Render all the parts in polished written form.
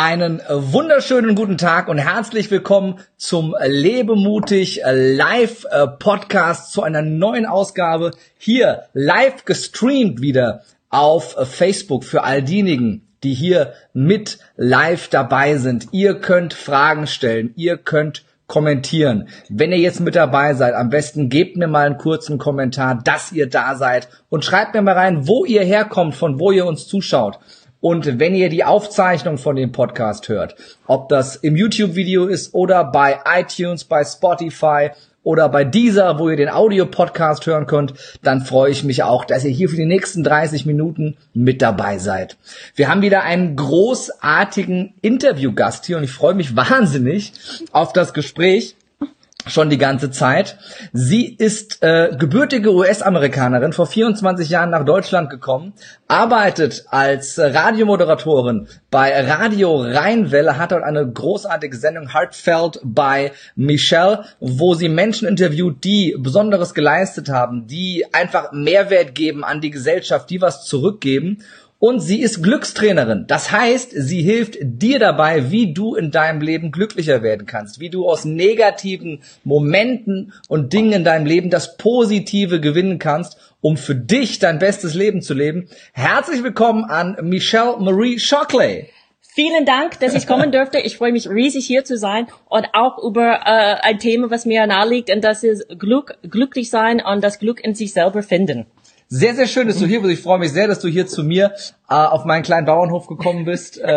Einen wunderschönen guten Tag und herzlich willkommen zum Lebemutig Live Podcast zu einer neuen Ausgabe hier live gestreamt wieder auf Facebook für all diejenigen, die hier mit live dabei sind. Ihr könnt Fragen stellen, ihr könnt kommentieren. Wenn ihr jetzt mit dabei seid, am besten gebt mir mal einen kurzen Kommentar, dass ihr da seid und schreibt mir mal rein, wo ihr herkommt, von wo ihr uns zuschaut. Und wenn ihr die Aufzeichnung von dem Podcast hört, ob das im YouTube-Video ist oder bei iTunes, bei Spotify oder bei Deezer, wo ihr den Audio-Podcast hören könnt, dann freue ich mich auch, dass ihr hier für die nächsten 30 Minuten mit dabei seid. Wir haben wieder einen großartigen Interviewgast hier und ich freue mich wahnsinnig auf das Gespräch. Schon die ganze Zeit. Sie ist gebürtige US-Amerikanerin, vor 24 Jahren nach Deutschland gekommen, arbeitet als Radiomoderatorin bei Radio Rheinwelle, hat dort eine großartige Sendung Heartfelt bei Michelle, wo sie Menschen interviewt, die Besonderes geleistet haben, die einfach Mehrwert geben an die Gesellschaft, die was zurückgeben. Und sie ist Glückstrainerin. Das heißt, sie hilft dir dabei, wie du in deinem Leben glücklicher werden kannst, wie du aus negativen Momenten und Dingen in deinem Leben das Positive gewinnen kannst, um für dich dein bestes Leben zu leben. Herzlich willkommen an Michelle Marie Shockley. Vielen Dank, dass ich kommen durfte. Ich freue mich riesig, hier zu sein und auch über ein Thema, was mir nahe liegt, und das ist Glück, glücklich sein und das Glück in sich selber finden. Sehr, sehr schön, dass du hier bist. Ich freue mich sehr, dass du hier zu mir auf meinen kleinen Bauernhof gekommen bist. Es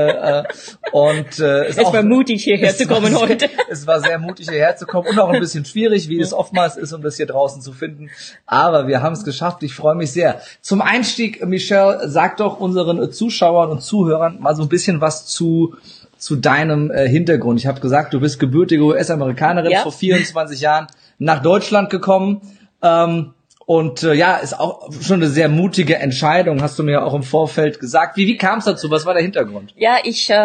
war mutig, hierher zu kommen heute. Es war sehr mutig, hierher zu kommen und auch ein bisschen schwierig, wie es oftmals ist, um das hier draußen zu finden. Aber wir haben es geschafft. Ich freue mich sehr. Zum Einstieg, Michelle, sag doch unseren Zuschauern und Zuhörern mal so ein bisschen was zu deinem Hintergrund. Ich habe gesagt, du bist gebürtige US-Amerikanerin, vor 24 Jahren nach Deutschland gekommen. Ist auch schon eine sehr mutige Entscheidung, hast du mir auch im Vorfeld gesagt. Wie kam es dazu? Was war der Hintergrund? Ja,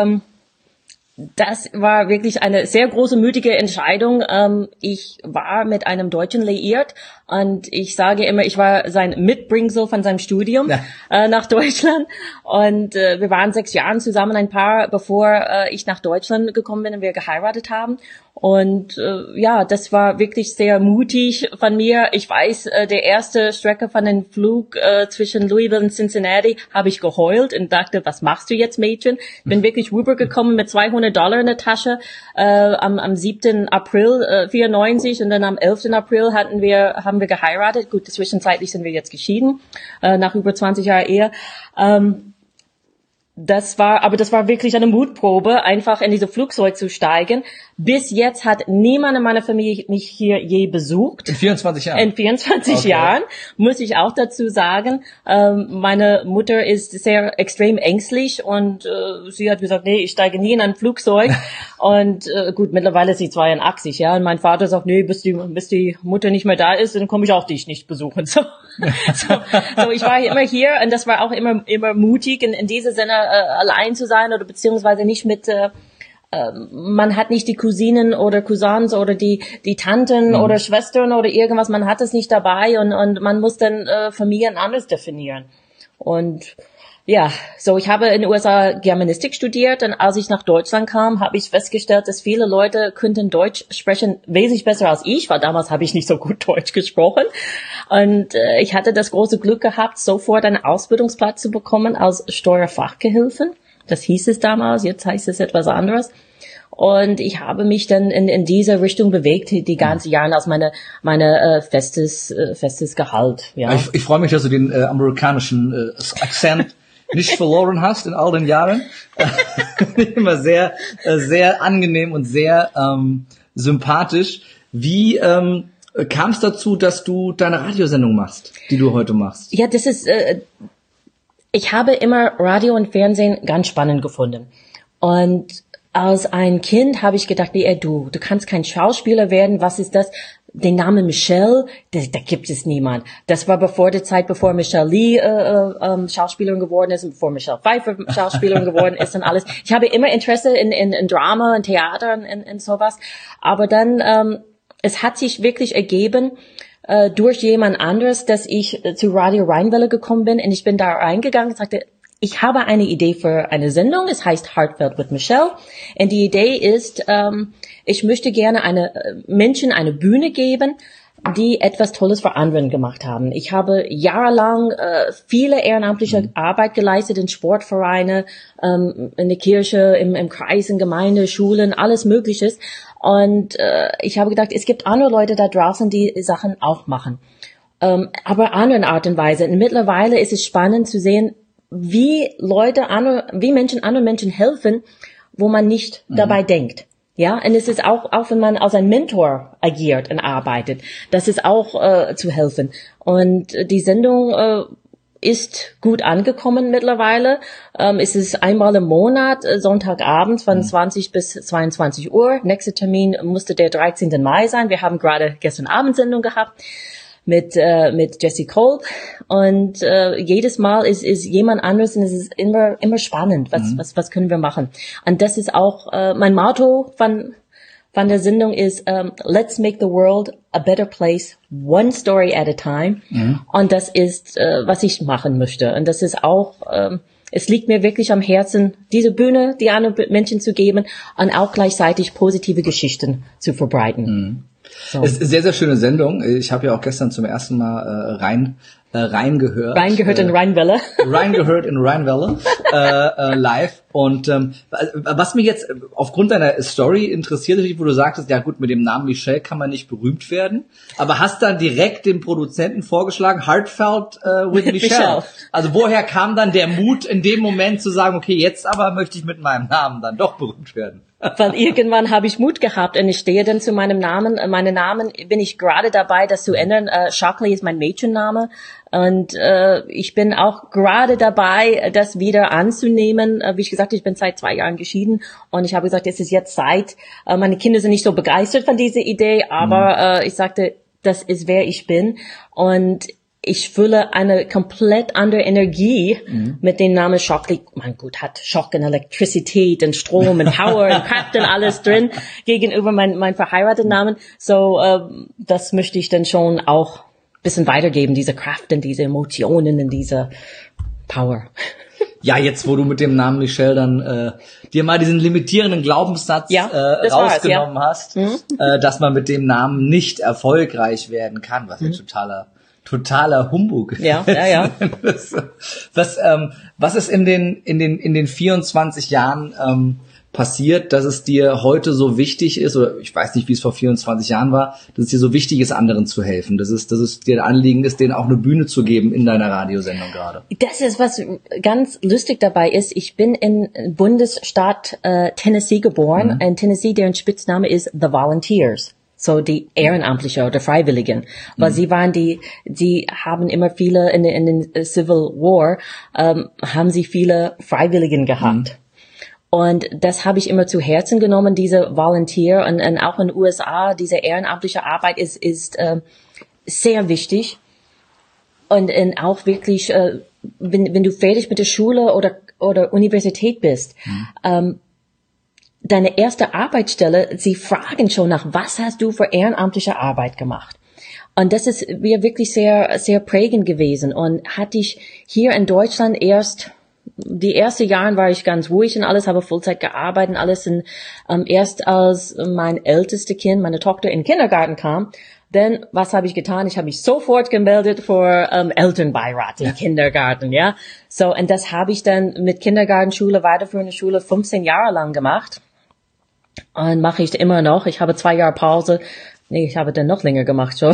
das war wirklich eine sehr große, mutige Entscheidung. Ich war mit einem Deutschen liiert und ich sage immer, ich war sein Mitbringsel von seinem Studium nach Deutschland. Und wir waren 6 Jahre zusammen, ein Paar, bevor ich nach Deutschland gekommen bin und wir geheiratet haben. Und das war wirklich sehr mutig von mir. Ich weiß, der erste Strecke von dem Flug zwischen Louisville und Cincinnati habe ich geheult und dachte, was machst du jetzt, Mädchen? Ich bin wirklich rübergekommen mit $200 in der Tasche am 7. April 94 und dann am 11. April haben wir geheiratet. Gut, zwischenzeitlich sind wir jetzt geschieden, nach über 20 Jahren Ehe. Das war wirklich eine Mutprobe, einfach in dieses Flugzeug zu steigen. Bis jetzt hat niemand in meiner Familie mich hier je besucht. In 24 Jahren? In 24 Jahren, muss ich auch dazu sagen. Meine Mutter ist sehr extrem ängstlich und sie hat gesagt, nee, ich steige nie in ein Flugzeug. Und gut, mittlerweile ist sie 82, ja. Und mein Vater sagt, nee, bis die Mutter nicht mehr da ist, dann komme ich auch dich nicht besuchen. So ich war immer hier und das war auch immer mutig, in diesem Sinne allein zu sein oder beziehungsweise nicht mit man hat nicht die Cousinen oder Cousins oder die Tanten oder Schwestern oder irgendwas, man hat es nicht dabei und man muss dann Familien anders definieren. Und ja, ich habe in den USA Germanistik studiert und als ich nach Deutschland kam, habe ich festgestellt, dass viele Leute könnten Deutsch sprechen wesentlich besser als ich, weil damals habe ich nicht so gut Deutsch gesprochen. Und ich hatte das große Glück gehabt, sofort einen Ausbildungsplatz zu bekommen als Steuerfachgehilfin. Das hieß es damals, jetzt heißt es etwas anderes. Und ich habe mich dann in diese Richtung bewegt, die ganze Jahre als meine festes Gehalt. Ja. Ich freue mich, dass du den amerikanischen Akzent nicht verloren hast in all den Jahren. Immer sehr, sehr angenehm und sehr sympathisch. Wie kam es dazu, dass du deine Radiosendung machst, die du heute machst? Ja, das ist ich habe immer Radio und Fernsehen ganz spannend gefunden. Und als ein Kind habe ich gedacht, nee, du kannst kein Schauspieler werden. Was ist das? Den Namen Michelle, da gibt es niemand. Das war bevor Michelle Lee Schauspielerin geworden ist und bevor Michelle Pfeiffer Schauspielerin geworden ist und alles. Ich habe immer Interesse in Drama und Theater und sowas. Aber dann, es hat sich wirklich ergeben, durch jemand anderes, dass ich zu Radio Rheinwelle gekommen bin und ich bin da reingegangen und sagte, ich habe eine Idee für eine Sendung. Es heißt Heartfelt with Michelle. Und die Idee ist, ich möchte gerne Menschen eine Bühne geben, die etwas Tolles für anderen gemacht haben. Ich habe jahrelang viele ehrenamtliche Arbeit geleistet in Sportvereine, in der Kirche, im Kreis, in Gemeinde, Schulen, alles Mögliches. Und ich habe gedacht, es gibt andere Leute da draußen, die Sachen auch machen. Aber anderen Art und Weise. Und mittlerweile ist es spannend zu sehen, wie Menschen anderen Menschen helfen, wo man nicht dabei denkt. Ja, und es ist auch wenn man als ein Mentor agiert und arbeitet, das ist auch zu helfen. Und die Sendung ist gut angekommen mittlerweile. Es ist einmal im Monat, Sonntagabend von 20 bis 22 Uhr. Nächster Termin musste der 13. Mai sein. Wir haben gerade gestern Abend Sendung gehabt mit Jessie Kolb. Und jedes Mal ist jemand anderes und es ist immer spannend. Was können wir machen? Und das ist auch mein Motto von der Sendung ist Let's make the world a better place, one story at a time. Und das ist was ich machen möchte. Und das ist auch es liegt mir wirklich am Herzen, diese Bühne die anderen Menschen zu geben und auch gleichzeitig positive Geschichten zu verbreiten. So. Es ist eine sehr, sehr schöne Sendung. Ich habe ja auch gestern zum ersten Mal reingehört. Reingehört in Rheinwelle. Reingehört in Rheinwelle live. Und was mich jetzt aufgrund deiner Story interessiert, wo du sagtest, ja gut, mit dem Namen Michelle kann man nicht berühmt werden, aber hast dann direkt dem Produzenten vorgeschlagen, Heartfelt with Michelle. Also woher kam dann der Mut in dem Moment zu sagen, okay, jetzt aber möchte ich mit meinem Namen dann doch berühmt werden? Weil irgendwann habe ich Mut gehabt und ich stehe dann zu meinem Namen. Meinen Namen bin ich gerade dabei, das zu ändern. Shockley ist mein Mädchenname und ich bin auch gerade dabei, das wieder anzunehmen. Wie ich gesagt, ich bin seit 2 Jahren geschieden und ich habe gesagt, es ist jetzt Zeit. Meine Kinder sind nicht so begeistert von dieser Idee, aber ich sagte, das ist wer ich bin und ich fühle eine komplett andere Energie mit dem Namen Shockley. Mein Gott, hat Schock und Elektrizität und Strom und Power und Kraft und alles drin gegenüber mein verheirateten Namen. So, das möchte ich dann schon auch ein bisschen weitergeben, diese Kraft und diese Emotionen und diese Power. Ja, jetzt wo du mit dem Namen Michelle dann dir mal diesen limitierenden Glaubenssatz rausgenommen hast, dass man mit dem Namen nicht erfolgreich werden kann, was ja totaler Humbug. Ja. Was ist in den 24 Jahren passiert, dass es dir heute so wichtig ist, oder ich weiß nicht, wie es vor 24 Jahren war, dass es dir so wichtig ist, anderen zu helfen, dass es dir ein Anliegen ist, denen auch eine Bühne zu geben in deiner Radiosendung gerade? Das ist, was ganz lustig dabei ist. Ich bin in Bundesstaat Tennessee geboren. In Tennessee, deren Spitzname ist The Volunteers. So die Ehrenamtliche oder Freiwilligen, weil sie haben immer viele in den Civil War haben sie viele Freiwilligen gehabt. Und das habe ich immer zu Herzen genommen, diese Volunteer und auch in den USA, diese ehrenamtliche Arbeit ist sehr wichtig. Und auch wirklich, wenn du fertig mit der Schule oder Universität bist, deine erste Arbeitsstelle, sie fragen schon nach, was hast du für ehrenamtliche Arbeit gemacht? Und das ist mir wirklich sehr, sehr prägend gewesen. Und hatte ich hier in Deutschland die ersten Jahre war ich ganz ruhig und alles, habe Vollzeit gearbeitet und alles. Und erst als mein älteste Kind, meine Tochter, in den Kindergarten kam, denn was habe ich getan? Ich habe mich sofort gemeldet für Elternbeirat im Kindergarten, ja. So, und das habe ich dann mit Kindergartenschule, weiterführende Schule 15 Jahre lang gemacht. Und mache ich immer noch. Ich habe 2 Jahre Pause. Nee, ich habe dann noch länger gemacht schon.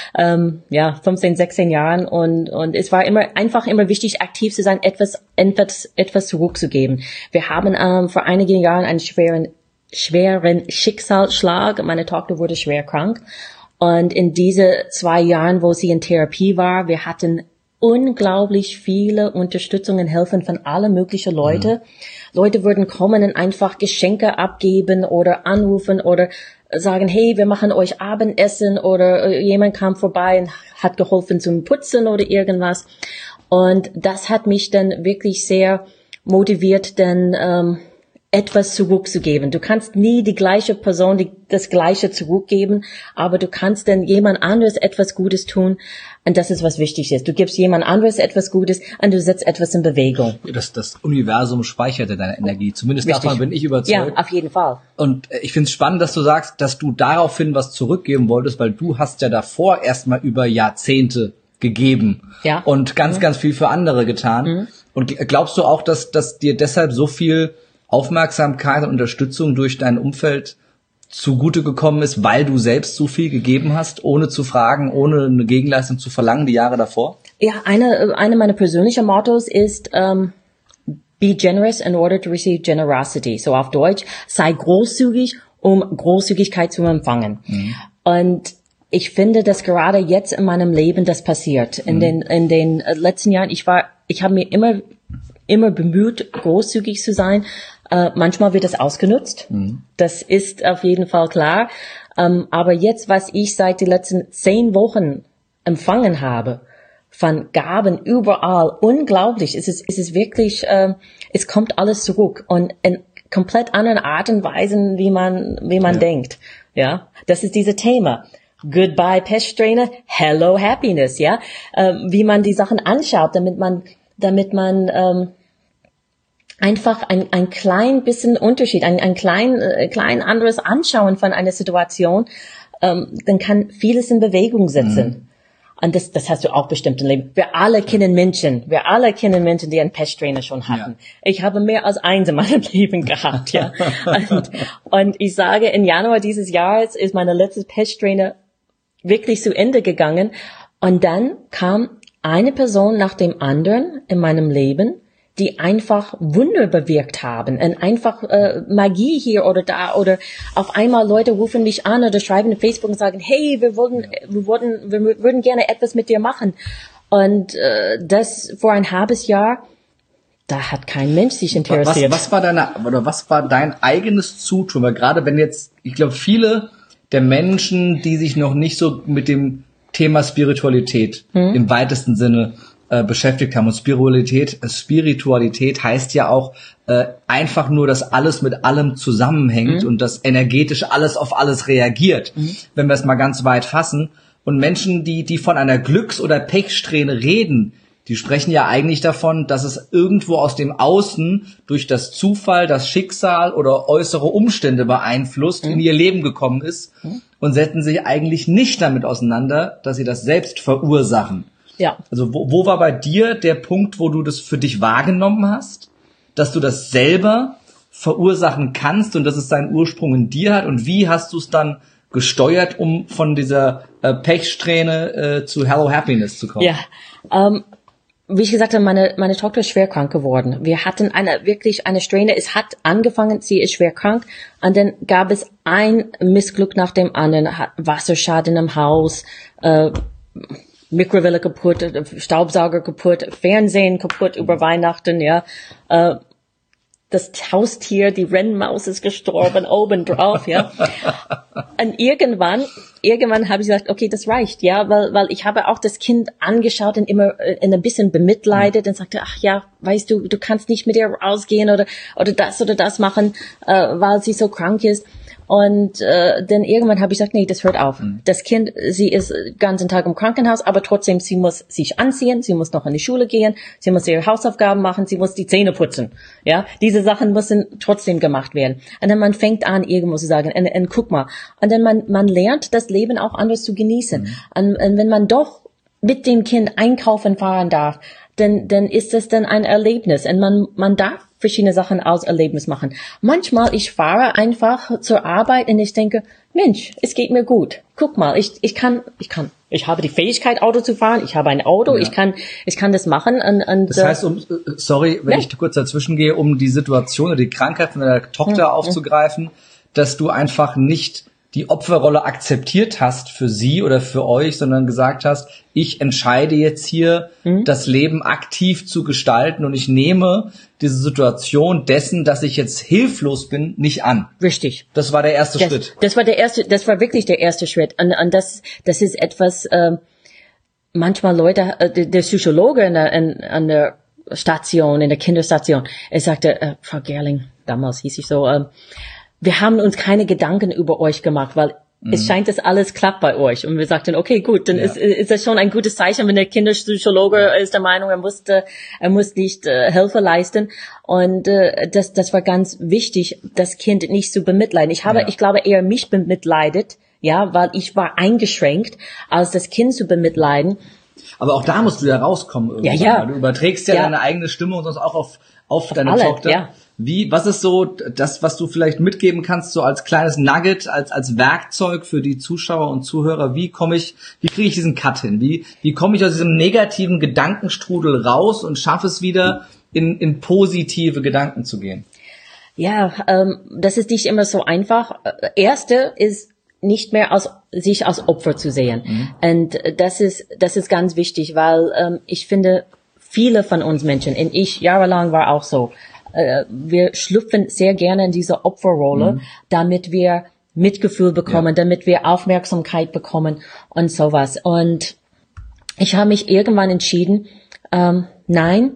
15, 16 Jahren. Und es war immer wichtig, aktiv zu sein, etwas zurückzugeben. Wir haben vor einigen Jahren einen schweren Schicksalsschlag. Meine Tochter wurde schwer krank. Und in diese 2 Jahren, wo sie in Therapie war, wir hatten unglaublich viele Unterstützungen, Helfen von allen möglichen Leuten. Leute würden kommen und einfach Geschenke abgeben oder anrufen oder sagen, hey, wir machen euch Abendessen oder jemand kam vorbei und hat geholfen zum Putzen oder irgendwas. Und das hat mich dann wirklich sehr motiviert, denn etwas zurückzugeben. Du kannst nie die gleiche Person das Gleiche zurückgeben, aber du kannst dann jemand anderes etwas Gutes tun. Und das ist, was wichtig ist. Du gibst jemand anderes etwas Gutes und du setzt etwas in Bewegung. Das Universum speichert ja deine Energie. Zumindest davon bin ich überzeugt. Ja, auf jeden Fall. Und ich finde es spannend, dass du sagst, dass du daraufhin was zurückgeben wolltest, weil du hast ja davor erstmal über Jahrzehnte gegeben und ganz viel für andere getan. Und glaubst du auch, dass dir deshalb so viel Aufmerksamkeit und Unterstützung durch dein Umfeld zugute gekommen ist, weil du selbst so viel gegeben hast, ohne zu fragen, ohne eine Gegenleistung zu verlangen, die Jahre davor? Ja, eine meiner persönlichen Mottos ist, be generous in order to receive generosity. So auf Deutsch, sei großzügig, um Großzügigkeit zu empfangen. Und ich finde, dass gerade jetzt in meinem Leben das passiert. In den letzten Jahren, ich habe mir immer bemüht, großzügig zu sein. Manchmal wird es ausgenutzt. Das ist auf jeden Fall klar. Aber jetzt, was ich seit den letzten 10 Wochen empfangen habe, von Gaben überall, unglaublich. Es ist wirklich, es kommt alles zurück und in komplett anderen Art und Weisen, wie man denkt. Ja, das ist dieses Thema. Goodbye Peststrähne, hello Happiness. Ja, wie man die Sachen anschaut, damit man einfach ein klein bisschen Unterschied, ein klein anderes Anschauen von einer Situation, dann kann vieles in Bewegung setzen. Und das hast du auch bestimmt im Leben. Wir alle kennen Menschen, die einen Peststrähne schon hatten. Ja. Ich habe mehr als eins in meinem Leben gehabt, ja. Und ich sage, im Januar dieses Jahres ist meine letzte Peststrähne wirklich zu Ende gegangen. Und dann kam eine Person nach dem anderen in meinem Leben, die einfach Wunder bewirkt haben und einfach Magie hier oder da oder auf einmal Leute rufen mich an oder schreiben in Facebook und sagen, hey, wir würden gerne etwas mit dir machen. Und das vor ein halbes Jahr, da hat kein Mensch sich interessiert. Was war dein eigenes Zutun? Weil gerade wenn jetzt, ich glaube, viele der Menschen, die sich noch nicht so mit dem Thema Spiritualität im weitesten Sinne beschäftigt haben. Und Spiritualität heißt ja auch einfach nur, dass alles mit allem zusammenhängt und dass energetisch alles auf alles reagiert, wenn wir es mal ganz weit fassen. Und Menschen, die von einer Glücks- oder Pechsträhne reden, die sprechen ja eigentlich davon, dass es irgendwo aus dem Außen durch das Zufall, das Schicksal oder äußere Umstände beeinflusst in ihr Leben gekommen ist und setzen sich eigentlich nicht damit auseinander, dass sie das selbst verursachen. Ja. Also wo war bei dir der Punkt, wo du das für dich wahrgenommen hast, dass du das selber verursachen kannst und dass es seinen Ursprung in dir hat, und wie hast du es dann gesteuert, um von dieser Pechsträhne zu Hello Happiness zu kommen? Ja, wie ich gesagt habe, meine Tochter ist schwer krank geworden. Wir hatten wirklich eine Strähne. Es hat angefangen, sie ist schwer krank, und dann gab es ein Missglück nach dem anderen, Wasserschaden im Haus, Mikrowelle kaputt, Staubsauger kaputt, Fernsehen kaputt über Weihnachten, ja. Das Haustier, die Rennmaus ist gestorben, obendrauf, ja. Und irgendwann habe ich gesagt, okay, das reicht, ja, weil ich habe auch das Kind angeschaut und immer ein bisschen bemitleidet und sagte, ach ja, weißt du, du kannst nicht mit ihr rausgehen oder das machen, weil sie so krank ist. Und dann irgendwann habe ich gesagt, nee, das hört auf. Das Kind, sie ist den ganzen Tag im Krankenhaus, aber trotzdem, sie muss sich anziehen, sie muss noch in die Schule gehen, sie muss ihre Hausaufgaben machen, sie muss die Zähne putzen. Ja, diese Sachen müssen trotzdem gemacht werden. Und dann man fängt an, irgendwo zu sagen, und guck mal. Und dann man lernt, das Leben auch anders zu genießen. Und wenn man doch mit dem Kind einkaufen fahren darf, dann ist das dann ein Erlebnis. Und man darf verschiedene Sachen als Erlebnis machen. Manchmal, ich fahre einfach zur Arbeit und ich denke, Mensch, es geht mir gut. Guck mal, ich habe die Fähigkeit, Auto zu fahren, ich habe ein Auto, ja. ich kann das machen. Und das heißt, sorry, wenn ich kurz dazwischen gehe, um die Situation oder die Krankheit von deiner Tochter aufzugreifen, dass du einfach nicht die Opferrolle akzeptiert hast für sie oder für euch, sondern gesagt hast, ich entscheide jetzt hier, das Leben aktiv zu gestalten, und ich nehme diese Situation dessen, dass ich jetzt hilflos bin, nicht an. Richtig. Das war der erste Schritt. Das war wirklich der erste Schritt. Und das ist etwas, manchmal Leute, der Psychologe an der Station, in der Kinderstation, er sagte, Frau Gerling, damals hieß ich so, wir haben uns keine Gedanken über euch gemacht, weil es scheint, dass alles klappt bei euch. Und wir sagten, okay, gut, dann ist das schon ein gutes Zeichen, wenn der Kinderpsychologe ist der Meinung, er muss nicht Hilfe leisten. Und das war ganz wichtig, das Kind nicht zu bemitleiden. Ich glaube, eher mich bemitleidet, ja, weil ich war eingeschränkt, als das Kind zu bemitleiden. Aber auch da musst du ja rauskommen irgendwann. Ja. Du überträgst ja deine eigene Stimme und sonst auch auf deine alle, Tochter. Ja. Was ist so das, was du vielleicht mitgeben kannst, so als kleines Nugget, als Werkzeug für die Zuschauer und Zuhörer? Wie kriege ich diesen Cut hin? Wie komme ich aus diesem negativen Gedankenstrudel raus und schaffe es wieder, in positive Gedanken zu gehen? Ja, das ist nicht immer so einfach. Erste ist nicht mehr sich als Opfer zu sehen. Und das ist ganz wichtig, weil ich finde, viele von uns Menschen, und ich jahrelang war auch so, wir schlüpfen sehr gerne in diese Opferrolle, damit wir Mitgefühl bekommen, damit wir Aufmerksamkeit bekommen und sowas. Und ich habe mich irgendwann entschieden, nein,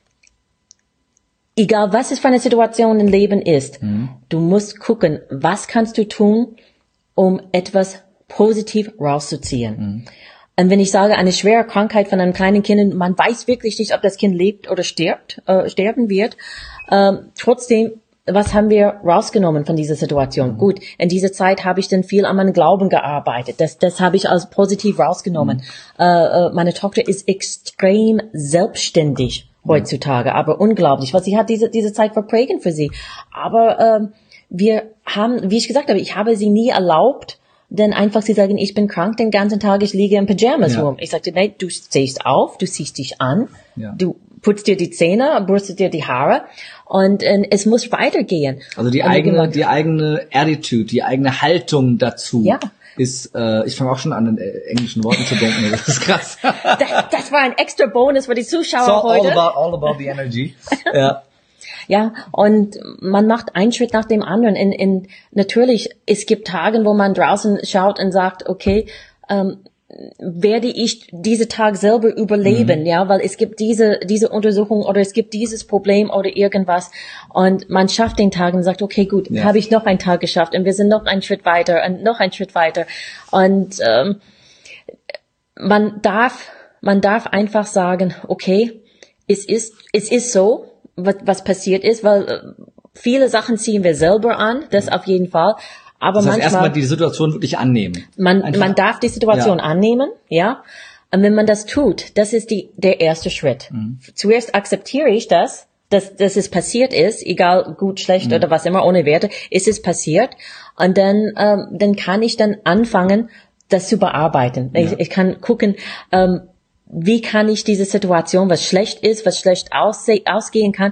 egal was es für eine Situation im Leben ist, du musst gucken, was kannst du tun, um etwas positiv rauszuziehen. Und wenn ich sage, eine schwere Krankheit von einem kleinen Kind, man weiß wirklich nicht, ob das Kind lebt oder sterben wird. Trotzdem, was haben wir rausgenommen von dieser Situation? Gut, in dieser Zeit habe ich dann viel an meinem Glauben gearbeitet. Das habe ich als positiv rausgenommen. Meine Tochter ist extrem selbstständig heutzutage, aber unglaublich, weil sie hat diese Zeit verprägend für sie. Aber wir haben, wie ich gesagt habe, ich habe sie nie erlaubt, denn einfach sie sagen, ich bin krank den ganzen Tag, ich liege in Pyjamas rum. Ich sagte, nein, du stehst auf, du ziehst dich an, du putzt dir die Zähne, bürstet dir die Haare und es muss weitergehen. Also die eigene Attitude, die eigene Haltung dazu ist, ich fange auch schon an, in englischen Worten zu denken, das ist krass. das war ein extra Bonus für die Zuschauer heute. All about the energy. Ja. Ja, und man macht einen Schritt nach dem anderen. Natürlich, es gibt Tage, wo man draußen schaut und sagt, okay, werde ich diese Tag selber überleben, ja, weil es gibt diese Untersuchung oder es gibt dieses Problem oder irgendwas und man schafft den Tag und sagt, okay, gut, habe ich noch einen Tag geschafft und wir sind noch einen Schritt weiter und noch einen Schritt weiter und man darf einfach sagen, okay, es ist so, was passiert ist, weil viele Sachen ziehen wir selber an, das auf jeden Fall. Aber das heißt, manchmal erstmal die Situation wirklich annehmen. Man darf die Situation annehmen, ja. Und wenn man das tut, das ist der erste Schritt. Zuerst akzeptiere ich dass es passiert ist, egal gut, schlecht oder was immer, ohne Werte, ist es passiert. Und dann kann ich dann anfangen, das zu bearbeiten. Ja. Ich kann gucken, wie kann ich diese Situation, was schlecht ist, was schlecht ausgehen kann,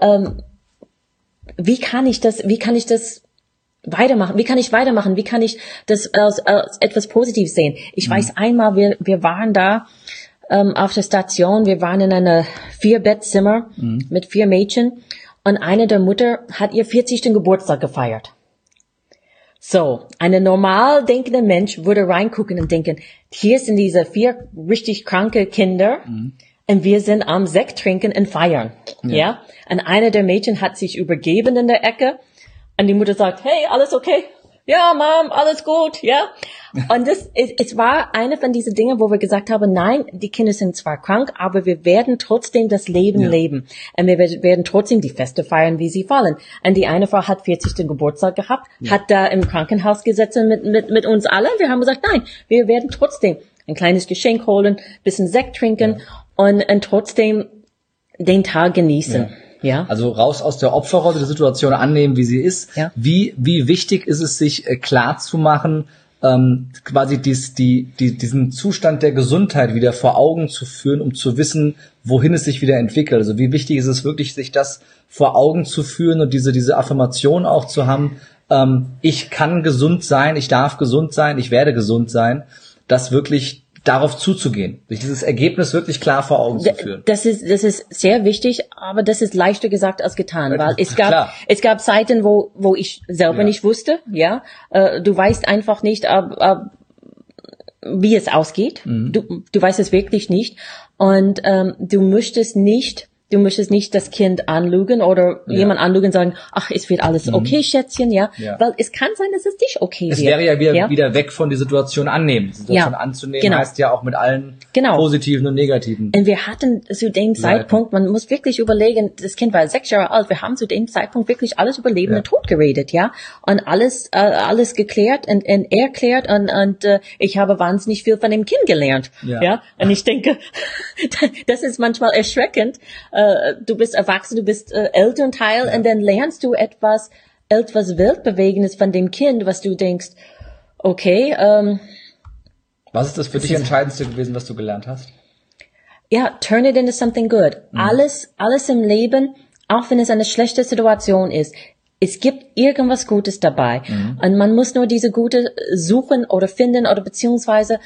wie kann ich das weitermachen? Wie kann ich weitermachen? Wie kann ich das als etwas Positives sehen? Ich weiß einmal, wir waren da auf der Station, wir waren in einer 4-Bettzimmer mit 4 Mädchen und eine der Mutter hat ihr 40. Geburtstag gefeiert. So, eine normal denkende Mensch würde reingucken und denken, hier sind diese 4 richtig kranke Kinder und wir sind am Sekt trinken und feiern. Ja? Und eine der Mädchen hat sich übergeben in der Ecke und die Mutter sagt, hey, alles okay? Ja, Mom, alles gut, ja. Und es war eine von diesen Dingen, wo wir gesagt haben, nein, die Kinder sind zwar krank, aber wir werden trotzdem das Leben leben. Und wir werden trotzdem die Feste feiern, wie sie fallen. Und die eine Frau hat 40. Geburtstag gehabt, hat da im Krankenhaus gesessen mit uns alle. Wir haben gesagt, nein, wir werden trotzdem ein kleines Geschenk holen, bisschen Sekt trinken und trotzdem den Tag genießen. Ja. Also raus aus der Opferrolle, die Situation annehmen, wie sie ist. Ja. Wie wichtig ist es, sich klar zu machen, quasi diesen Zustand der Gesundheit wieder vor Augen zu führen, um zu wissen, wohin es sich wieder entwickelt. Also wie wichtig ist es wirklich, sich das vor Augen zu führen und diese Affirmation auch zu haben, ich kann gesund sein, ich darf gesund sein, ich werde gesund sein, das wirklich darauf zuzugehen, sich dieses Ergebnis wirklich klar vor Augen zu führen. Das ist sehr wichtig, aber das ist leichter gesagt als getan, weil es gab Zeiten, wo ich selber nicht wusste, ja, du weißt einfach nicht, wie es ausgeht, du weißt es wirklich nicht und du möchtest nicht Du möchtest nicht das Kind anlügen oder jemand anlügen und sagen, ach, es wird alles okay, Schätzchen, ja. Weil es kann sein, dass es nicht okay es wird. Es wäre ja wieder weg von der Situation annehmen. Die Situation anzunehmen heißt ja auch mit allen positiven und negativen. Und wir hatten zu dem Zeitpunkt, man muss wirklich überlegen, das Kind war 6 Jahre alt, wir haben zu dem Zeitpunkt wirklich alles über Leben und Tod geredet, ja. Und alles geklärt und erklärt und ich habe wahnsinnig viel von dem Kind gelernt, ja. Und ich denke, das ist manchmal erschreckend. Du bist erwachsen, du bist Elternteil und dann lernst du etwas Weltbewegendes von dem Kind, was du denkst, okay. Was ist das für dich Entscheidendste gewesen, was du gelernt hast? Ja, turn it into something good. Alles im Leben, auch wenn es eine schlechte Situation ist, es gibt irgendwas Gutes dabei. Und man muss nur diese Gute suchen oder finden oder beziehungsweise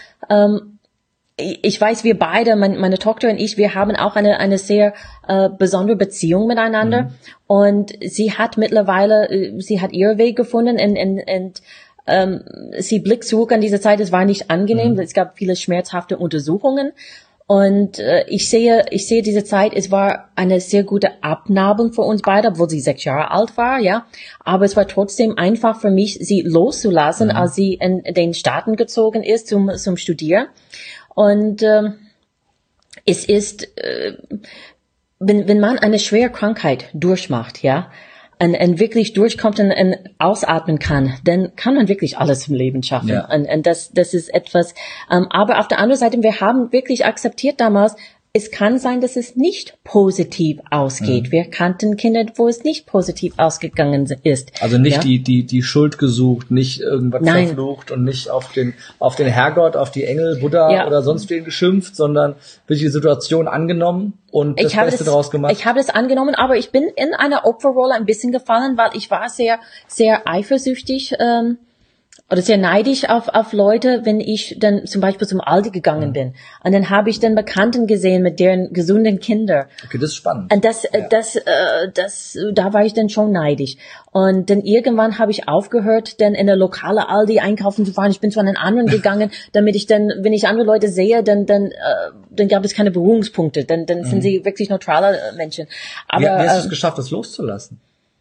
ich weiß, wir beide, meine Tochter und ich, wir haben auch eine sehr besondere Beziehung miteinander. Und sie hat mittlerweile, sie hat ihren Weg gefunden und sie blickt zurück an diese Zeit. Es war nicht angenehm. Es gab viele schmerzhafte Untersuchungen. Und ich sehe diese Zeit, es war eine sehr gute Abnabelung für uns beide, obwohl sie 6 Jahre alt war, ja. Aber es war trotzdem einfach für mich, sie loszulassen, als sie in den Staaten gezogen ist zum Studieren. Und es ist, wenn man eine schwere Krankheit durchmacht, ja, und wirklich durchkommt und ausatmen kann, dann kann man wirklich alles im Leben schaffen. Ja. Und das ist etwas, aber auf der anderen Seite, wir haben wirklich akzeptiert damals, es kann sein, dass es nicht positiv ausgeht. Wir kannten Kinder, wo es nicht positiv ausgegangen ist. Also nicht die Schuld gesucht, nicht irgendwas verflucht und nicht auf den Herrgott, auf die Engel, Buddha oder sonst wen geschimpft, sondern wirklich die Situation angenommen und das Beste daraus gemacht. Ich habe das angenommen, aber ich bin in einer Opferrolle ein bisschen gefallen, weil ich war sehr, sehr eifersüchtig, oder sehr neidisch auf Leute, wenn ich dann zum Beispiel zum Aldi gegangen bin. Und dann habe ich dann Bekannten gesehen mit deren gesunden Kindern. Okay, das ist spannend. Und da war ich dann schon neidisch. Und dann irgendwann habe ich aufgehört, dann in der lokale Aldi einkaufen zu fahren. Ich bin zu einem anderen gegangen, damit ich dann, wenn ich andere Leute sehe, dann gab es keine Berührungspunkte. Dann sind sie wirklich neutrale Menschen. Aber wie hast du es geschafft, das loszulassen?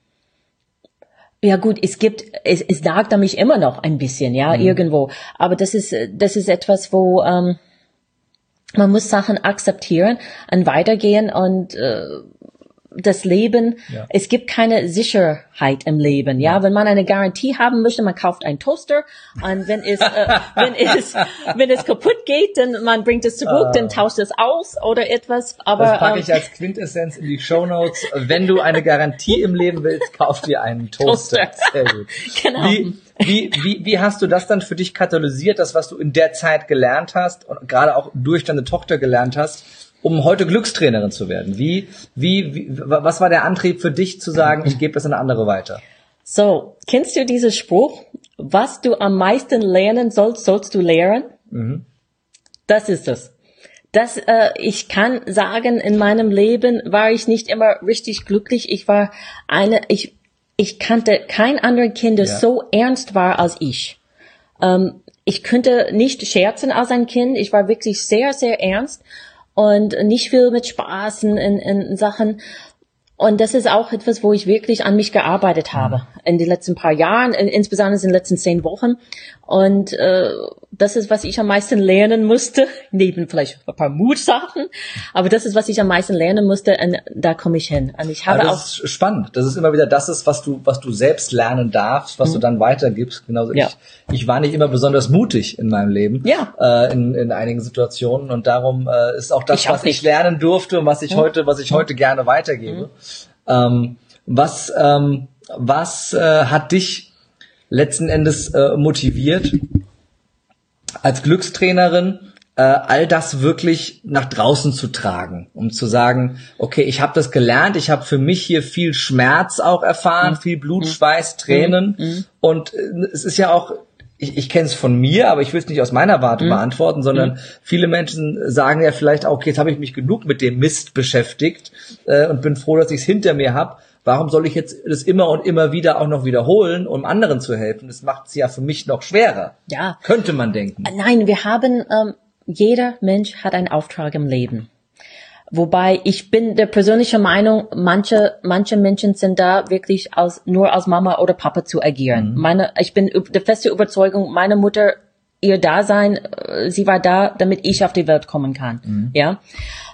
Ja gut, es nagt an mich immer noch ein bisschen, ja, irgendwo. Aber das ist etwas, wo man muss Sachen akzeptieren und weitergehen und das Leben, es gibt keine Sicherheit im Leben, ja. Wenn man eine Garantie haben möchte, man kauft einen Toaster und wenn es kaputt geht, dann man bringt es zurück, dann tauscht es aus oder etwas. Aber das packe ich als Quintessenz in die Shownotes. Wenn du eine Garantie im Leben willst, kauf dir einen Toaster. Sehr gut. Genau. Wie hast du das dann für dich katalysiert, das, was du in der Zeit gelernt hast und gerade auch durch deine Tochter gelernt hast, um heute Glückstrainerin zu werden? Was war der Antrieb für dich zu sagen, ich gebe das an andere weiter? So, kennst du diesen Spruch? Was du am meisten lernen sollst, sollst du lehren? Das ist es. Ich kann sagen, in meinem Leben war ich nicht immer richtig glücklich. Ich kannte kein anderes Kind, das so ernst war als ich. Ich könnte nicht scherzen als ein Kind. Ich war wirklich sehr, sehr ernst. Und nicht viel mit Spaß in Sachen. Und das ist auch etwas, wo ich wirklich an mich gearbeitet habe in den letzten paar Jahren, insbesondere in den letzten 10 Wochen. Und das ist, was ich am meisten lernen musste, neben vielleicht ein paar Mutsachen, aber das ist, was ich am meisten lernen musste, und da komme ich hin. Und ich habe das ist spannend. Das ist immer wieder das, was du selbst lernen darfst, was du dann weitergibst. Genauso ich war nicht immer besonders mutig in meinem Leben, in einigen Situationen, und darum ist auch das, was ich lernen durfte und was ich heute gerne weitergebe. Was hat dich letzten Endes motiviert, als Glückstrainerin all das wirklich nach draußen zu tragen, um zu sagen, okay, ich habe das gelernt, ich habe für mich hier viel Schmerz auch erfahren, viel Blut, Schweiß, Tränen, und es ist ja auch, ich kenne es von mir, aber ich will es nicht aus meiner Warte beantworten, sondern viele Menschen sagen ja vielleicht auch, okay, jetzt habe ich mich genug mit dem Mist beschäftigt und bin froh, dass ich es hinter mir habe. Warum soll ich jetzt das immer und immer wieder auch noch wiederholen, um anderen zu helfen? Das macht es ja für mich noch schwerer. Ja. Könnte man denken. Nein, wir haben, jeder Mensch hat einen Auftrag im Leben. Wobei ich bin der persönlichen Meinung, manche Menschen sind da wirklich nur als Mama oder Papa zu agieren. Ich bin der feste Überzeugung, meine Mutter, ihr Dasein, sie war da, damit ich auf die Welt kommen kann. Ja.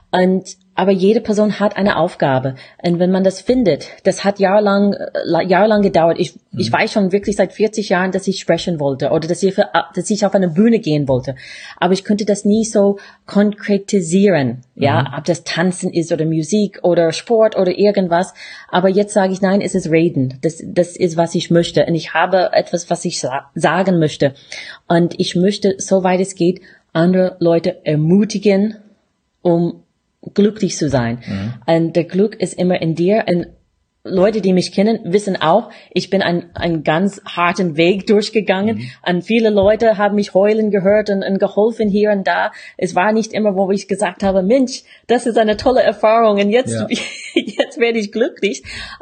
Aber jede Person hat eine Aufgabe. Und wenn man das findet, das hat jahrelang gedauert. Ich weiß schon wirklich seit 40 Jahren, dass ich sprechen wollte oder dass ich auf eine Bühne gehen wollte. Aber ich konnte das nie so konkretisieren. Ja, ob das Tanzen ist oder Musik oder Sport oder irgendwas. Aber jetzt sage ich, nein, es ist Reden. Das ist, was ich möchte. Und ich habe etwas, was ich sagen möchte. Und ich möchte, soweit es geht, andere Leute ermutigen, um glücklich zu sein. Und der Glück ist immer in dir. Und Leute, die mich kennen, wissen auch, ich bin einen ganz harten Weg durchgegangen. Und viele Leute haben mich heulen gehört und geholfen hier und da. Es war nicht immer, wo ich gesagt habe, Mensch, das ist eine tolle Erfahrung und jetzt werde ich glücklich.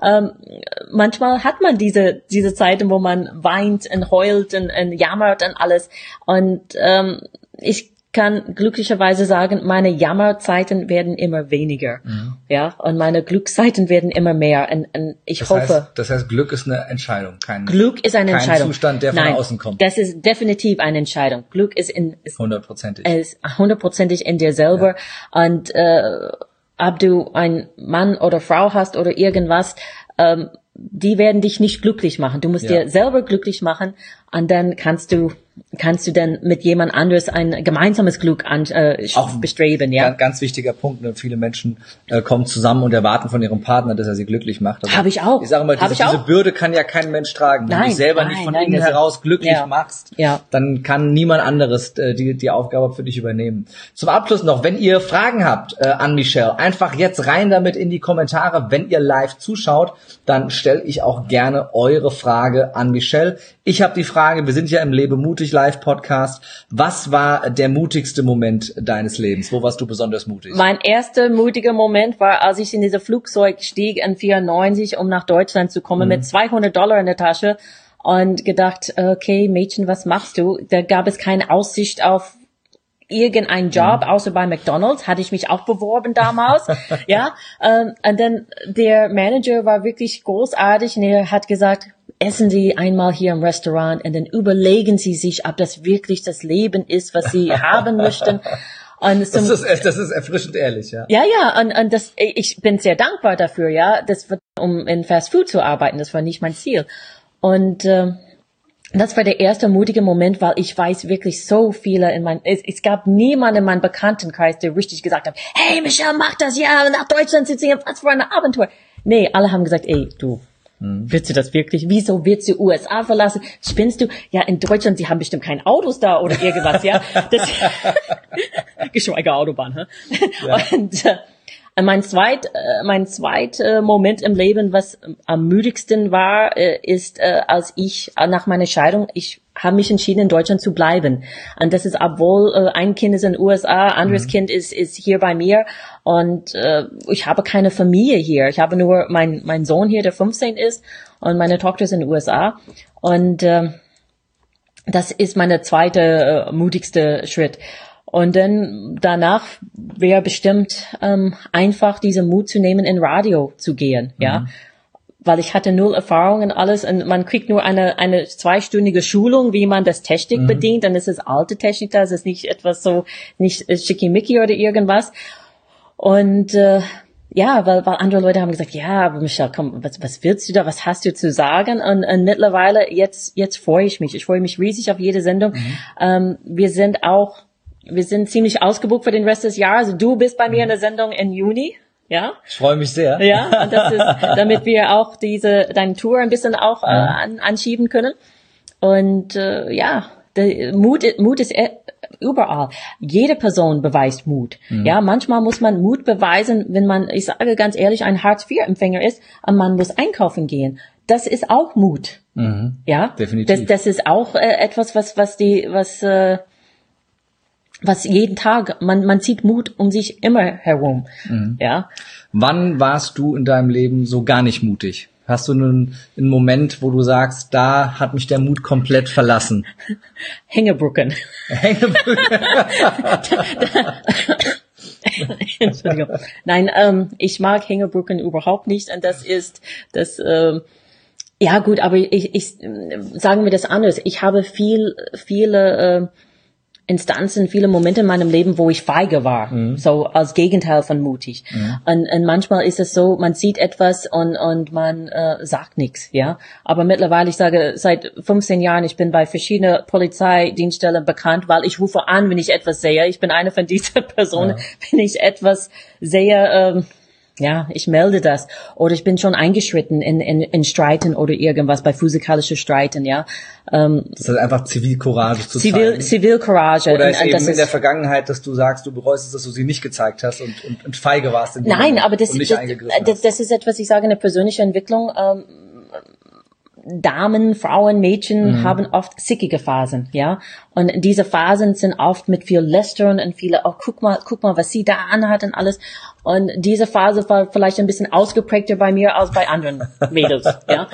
Manchmal hat man diese Zeiten, wo man weint und heult und jammert und alles. Und ich kann glücklicherweise sagen, meine Jammerzeiten werden immer weniger. Ja, und meine Glückszeiten werden immer mehr. Und ich hoffe. Das heißt, Glück ist eine Entscheidung. Glück ist eine Entscheidung. Kein Zustand, der von außen kommt. Das ist definitiv eine Entscheidung. Glück ist hundertprozentig. Ist hundertprozentig in dir selber. Ja. Und, ob du einen Mann oder Frau hast oder irgendwas, die werden dich nicht glücklich machen. Du musst dir selber glücklich machen und dann kannst du dann mit jemand anderes ein gemeinsames Glück bestreben, ja. Ganz wichtiger Punkt, ne? Viele Menschen kommen zusammen und erwarten von ihrem Partner, dass er sie glücklich macht. Habe ich auch. Ich sage mal, diese Bürde kann ja kein Mensch tragen. Wenn du dich selber nicht von innen heraus glücklich machst, dann kann niemand anderes die Aufgabe für dich übernehmen. Zum Abschluss noch, wenn ihr Fragen habt an Michelle, einfach jetzt rein damit in die Kommentare. Wenn ihr live zuschaut, dann stelle ich auch gerne eure Frage an Michelle. Ich habe die Frage, wir sind ja im Lebe mutig Live Podcast. Was war der mutigste Moment deines Lebens? Wo warst du besonders mutig? Mein erster mutiger Moment war, als ich in dieses Flugzeug stieg in 94, um nach Deutschland zu kommen, mit $200 in der Tasche und gedacht, okay, Mädchen, was machst du? Da gab es keine Aussicht auf irgendeinen Job, außer bei McDonald's, hatte ich mich auch beworben damals, ja, und dann der Manager war wirklich großartig und er hat gesagt, essen Sie einmal hier im Restaurant und dann überlegen Sie sich, ob das wirklich das Leben ist, was Sie haben möchten. Und das ist erfrischend ehrlich, ja. Ja, und ich bin sehr dankbar dafür, ja, um in Fast Food zu arbeiten, das war nicht mein Ziel. Und, das war der erste mutige Moment, weil ich weiß wirklich so viele es gab niemanden in meinem Bekanntenkreis, der richtig gesagt hat, hey Michelle, mach das, ja, nach Deutschland zu ziehen, was für ein Abenteuer. Nee, alle haben gesagt, ey, du, willst du das wirklich? Wieso willst du USA verlassen? Spinnst du? Ja, in Deutschland, sie haben bestimmt keine Autos da oder irgendwas, ja. Geschweige Autobahn, hä? Ja. Und mein zweiter Moment im Leben, was am müdigsten war, ist, als ich nach meiner Scheidung, ich habe mich entschieden, in Deutschland zu bleiben. Und das ist, obwohl ein Kind ist in den USA, anderes Kind ist hier bei mir. Und ich habe keine Familie hier. Ich habe nur mein Sohn hier, der 15 ist, und meine Tochter ist in den USA. Und das ist meine zweite mutigste Schritt. Und dann danach wäre bestimmt einfach diesen Mut zu nehmen, in Radio zu gehen, ja. Weil ich hatte null Erfahrung und alles und man kriegt nur eine 2-stündige Schulung, wie man das Technik bedient, dann ist es alte Technik, das ist nicht etwas so, nicht schickimicki oder irgendwas. Und ja, weil andere Leute haben gesagt, ja, aber Michelle, komm, was willst du da, was hast du zu sagen? Und mittlerweile, jetzt freue ich mich. Ich freue mich riesig auf jede Sendung. Wir sind ziemlich ausgebucht für den Rest des Jahres. Also du bist bei mir in der Sendung im Juni. Ja. Ich freue mich sehr. Ja, und das ist, damit wir auch deine Tour ein bisschen auch anschieben können. Und ja, der Mut ist überall. Jede Person beweist Mut. Ja, manchmal muss man Mut beweisen, wenn man, ich sage ganz ehrlich, ein Hartz-IV-Empfänger ist und man muss einkaufen gehen. Das ist auch Mut. Ja, definitiv. Das ist auch etwas, was jeden Tag, man zieht Mut um sich immer herum, ja. Wann warst du in deinem Leben so gar nicht mutig? Hast du einen Moment, wo du sagst, da hat mich der Mut komplett verlassen? Hängebrücken. Entschuldigung. Nein, ich mag Hängebrücken überhaupt nicht und das ist das. Ja gut, aber ich sagen wir das anders. Ich habe viele Instanzen, viele Momente in meinem Leben, wo ich feige war, so als Gegenteil von mutig. Und manchmal ist es so, man sieht etwas und man sagt nichts, ja. Aber mittlerweile, ich sage, seit 15 Jahren, ich bin bei verschiedenen Polizeidienststellen bekannt, weil ich rufe an, wenn ich etwas sehe. Ich bin eine von diesen Personen, wenn ich etwas sehe, ja, ich melde das. Oder ich bin schon eingeschritten in Streiten oder irgendwas, bei physikalischen Streiten, ja. Das ist einfach Zivilcourage zu zeigen. Zivilcourage. Oder ist eben in der Vergangenheit, dass du sagst, du bereust es, dass du sie nicht gezeigt hast und feige warst. Nein, aber das ist etwas, ich sage, eine persönliche Entwicklung. Damen, Frauen, Mädchen haben oft sickige Phasen, ja. Und diese Phasen sind oft mit viel Lästern und viele, oh, guck mal, was sie da anhat und alles. Und diese Phase war vielleicht ein bisschen ausgeprägter bei mir als bei anderen Mädels, ja.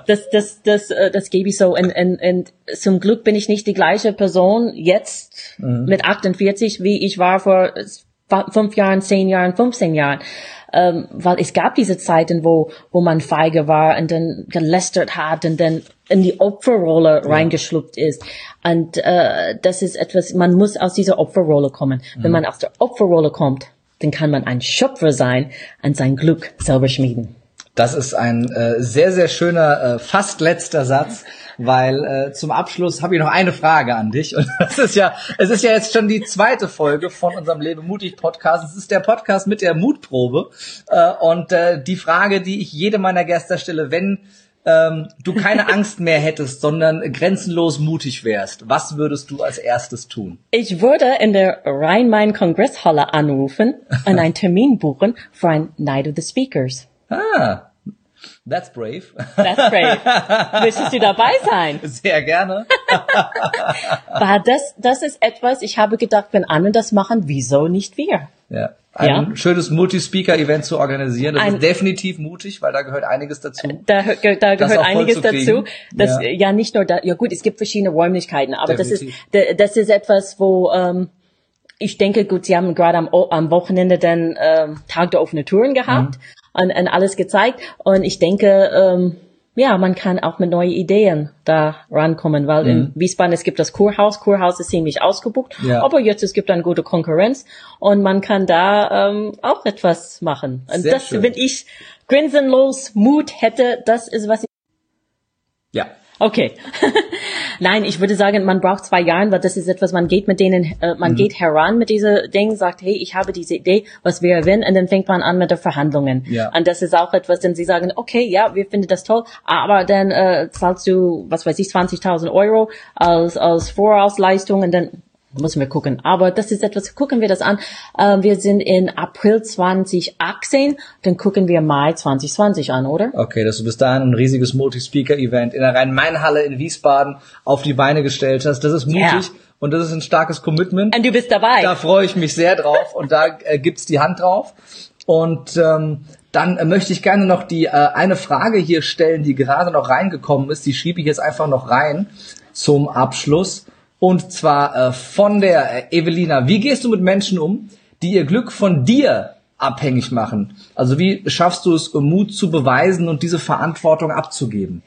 Das gebe ich so. Und zum Glück bin ich nicht die gleiche Person jetzt mit 48, wie ich war vor 5 Jahren, 10 Jahren, 15 Jahren. Weil es gab diese Zeiten, wo man feige war und dann gelästert hat und dann in die Opferrolle reingeschlupft ist. Und das ist etwas, man muss aus dieser Opferrolle kommen. Wenn man aus der Opferrolle kommt, dann kann man ein Schöpfer sein und sein Glück selber schmieden. Das ist ein sehr, sehr schöner, fast letzter Satz, weil zum Abschluss habe ich noch eine Frage an dich. Und es ist ja jetzt schon die 2. Folge von unserem Lebe mutig Podcast. Es ist der Podcast mit der Mutprobe. Und die Frage, die ich jedem meiner Gäste stelle, wenn du keine Angst mehr hättest, sondern grenzenlos mutig wärst, was würdest du als erstes tun? Ich würde in der Rhein-Main-Kongresshalle anrufen und einen Termin buchen für ein Night of the Speakers. Ah, that's brave. That's brave. Möchtest du dabei sein? Sehr gerne. Aber das ist etwas, ich habe gedacht, wenn andere das machen, wieso nicht wir? Ja. Ein schönes Multi-Speaker-Event zu organisieren, das ist definitiv mutig, weil da gehört einiges dazu. Da gehört einiges dazu. Das, ja, nicht nur da, ja gut, es gibt verschiedene Räumlichkeiten, aber das ist etwas, wo, ich denke, gut, Sie haben gerade am Wochenende den Tag der offenen Türen gehabt und alles gezeigt. Und ich denke, ja, man kann auch mit neuen Ideen da rankommen, weil in Wiesbaden, es gibt das Kurhaus. Kurhaus ist ziemlich ausgebucht. Ja. Aber jetzt, es gibt eine gute Konkurrenz und man kann da auch etwas machen. Und sehr das, schön. Wenn ich grenzenlos Mut hätte, das ist, was ich... Ja. Okay. Nein, ich würde sagen, man braucht 2 Jahre, weil das ist etwas, man geht mit denen, geht heran mit dieser Ding, sagt, hey, ich habe diese Idee, was wäre wenn, und dann fängt man an mit den Verhandlungen. Ja. Und das ist auch etwas, denn sie sagen, okay, ja, wir finden das toll, aber dann zahlst du, was weiß ich, 20.000 Euro als Vorausleistung und dann müssen wir gucken. Aber das ist etwas, gucken wir das an. Wir sind in April 2018, dann gucken wir Mai 2020 an, oder? Okay, dass du bis dahin ein riesiges Multi-Speaker-Event in der Rhein-Main-Halle in Wiesbaden auf die Beine gestellt hast. Das ist mutig und das ist ein starkes Commitment. Und du bist dabei. Da freue ich mich sehr drauf und da gibt's die Hand drauf. Und dann möchte ich gerne noch die eine Frage hier stellen, die gerade noch reingekommen ist. Die schiebe ich jetzt einfach noch rein zum Abschluss. Und zwar von der Evelina. Wie gehst du mit Menschen um, die ihr Glück von dir abhängig machen? Also wie schaffst du es, Mut zu beweisen und diese Verantwortung abzugeben?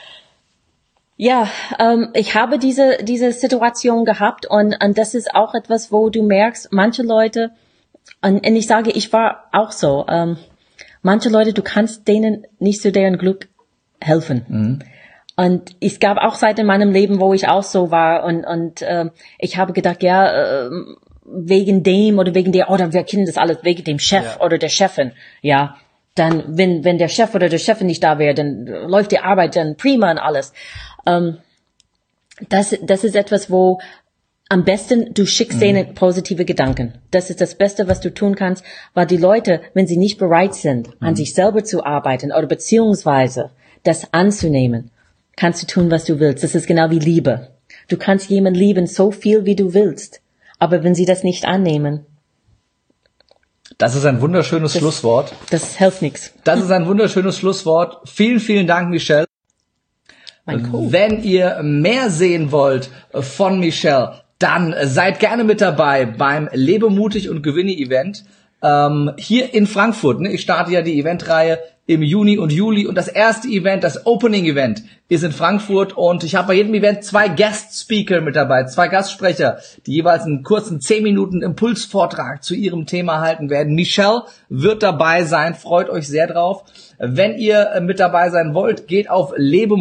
Ja, ich habe diese Situation gehabt und das ist auch etwas, wo du merkst, manche Leute, und ich sage, ich war auch so, manche Leute, du kannst denen nicht zu deren Glück helfen. Und es gab auch Zeiten in meinem Leben, wo ich auch so war und ich habe gedacht, ja, wegen dem oder wegen der, oder wir kennen das alles, wegen dem Chef oder der Chefin, ja. Dann, wenn der Chef oder der Chefin nicht da wäre, dann läuft die Arbeit dann prima und alles. Das ist etwas, wo am besten du schickst denen positive Gedanken. Das ist das Beste, was du tun kannst, weil die Leute, wenn sie nicht bereit sind, an sich selber zu arbeiten oder beziehungsweise das anzunehmen, kannst du tun, was du willst. Das ist genau wie Liebe. Du kannst jemanden lieben so viel, wie du willst. Aber wenn sie das nicht annehmen. Das ist ein wunderschönes Schlusswort. Das hilft nichts. Das ist ein wunderschönes Schlusswort. Vielen, vielen Dank, Michelle. Wenn ihr mehr sehen wollt von Michelle, dann seid gerne mit dabei beim Lebe mutig und gewinne Event. hier in Frankfurt. Ne? Ich starte ja die Eventreihe im Juni und Juli und das erste Event, das Opening Event, ist in Frankfurt und ich habe bei jedem Event 2 Guest Speaker mit dabei, 2 Gastsprecher, die jeweils einen kurzen 10 Minuten Impulsvortrag zu ihrem Thema halten werden. Michelle wird dabei sein, freut euch sehr drauf. Wenn ihr mit dabei sein wollt, geht auf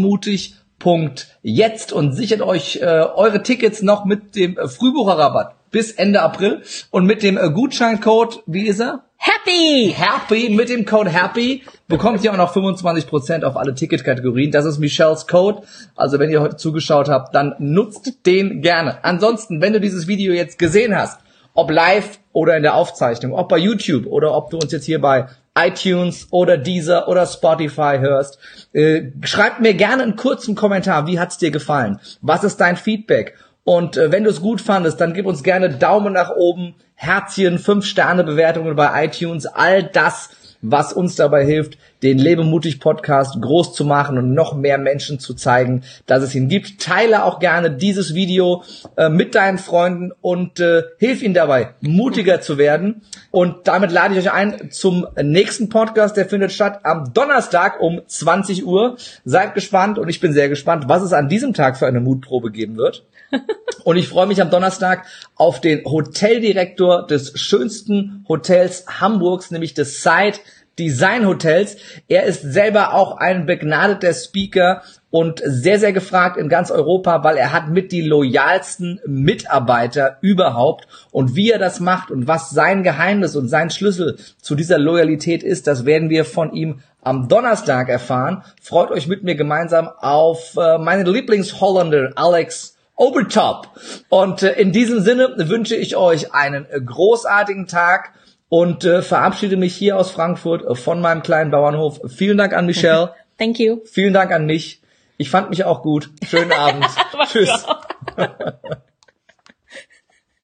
lebemutig.jetzt und sichert euch eure Tickets noch mit dem Frühbucherrabatt bis Ende April und mit dem Gutscheincode, wie ist er? Happy, mit dem Code Happy bekommt ihr auch noch 25% auf alle Ticketkategorien. Das ist Michelles Code. Also wenn ihr heute zugeschaut habt, dann nutzt den gerne. Ansonsten, wenn du dieses Video jetzt gesehen hast, ob live oder in der Aufzeichnung, ob bei YouTube oder ob du uns jetzt hier bei iTunes oder Deezer oder Spotify hörst, schreib mir gerne einen kurzen Kommentar. Wie hat's dir gefallen? Was ist dein Feedback? Und wenn du es gut fandest, dann gib uns gerne Daumen nach oben, Herzchen, 5-Sterne-Bewertungen bei iTunes, all das, was uns dabei hilft, den Lebemutig-Podcast groß zu machen und noch mehr Menschen zu zeigen, dass es ihn gibt. Teile auch gerne dieses Video mit deinen Freunden und hilf ihnen dabei, mutiger zu werden. Und damit lade ich euch ein zum nächsten Podcast, der findet statt am Donnerstag um 20 Uhr. Seid gespannt und ich bin sehr gespannt, was es an diesem Tag für eine Mutprobe geben wird. Und ich freue mich am Donnerstag auf den Hoteldirektor des schönsten Hotels Hamburgs, nämlich des Side Design Hotels. Er ist selber auch ein begnadeter Speaker und sehr, sehr gefragt in ganz Europa, weil er hat mit die loyalsten Mitarbeiter überhaupt. Und wie er das macht und was sein Geheimnis und sein Schlüssel zu dieser Loyalität ist, das werden wir von ihm am Donnerstag erfahren. Freut euch mit mir gemeinsam auf meinen Lieblingsholländer Alex Obertop. Und in diesem Sinne wünsche ich euch einen großartigen Tag und verabschiede mich hier aus Frankfurt von meinem kleinen Bauernhof. Vielen Dank an Michelle. Thank you. Vielen Dank an mich. Ich fand mich auch gut. Schönen Abend. Tschüss.